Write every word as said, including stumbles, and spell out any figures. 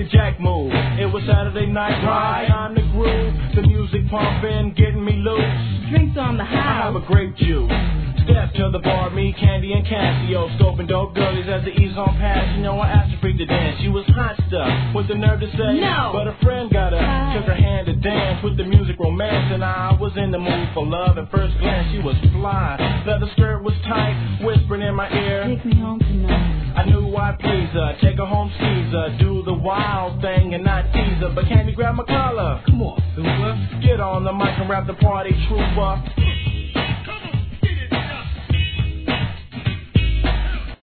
a jack move. It was Saturday night, right? Time to groove. The music pumping, getting me loose. Drinks on the house. I have a grape juice. Step to the bar, me, Candy, and Casio. Scoping dope girlies as the ease on past. You know, I asked her freak to dance. She was hot stuff, with the nerve to say no. But a friend got her, uh, took her hand to dance with the music romance. And I was in the mood for love. At first glance, she was fly. Leather skirt was tight, whispering in my ear. Take me home tonight. I knew I'd please her, take her home, squeeze her, do the wild thing and not tease her. But Candy grab my collar. Come on, Super. Get on the mic and rap the party trooper.